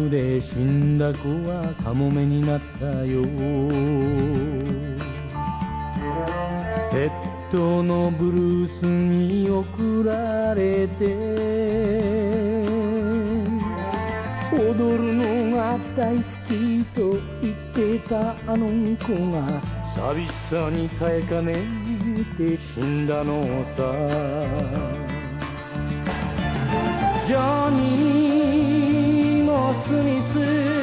ムで死んだ子はカモメになったよ。ペットのブルースに送られて踊るのが大好きと言ってたあの子が寂しさに耐えかねて死んだのさ。ジョニーもスミス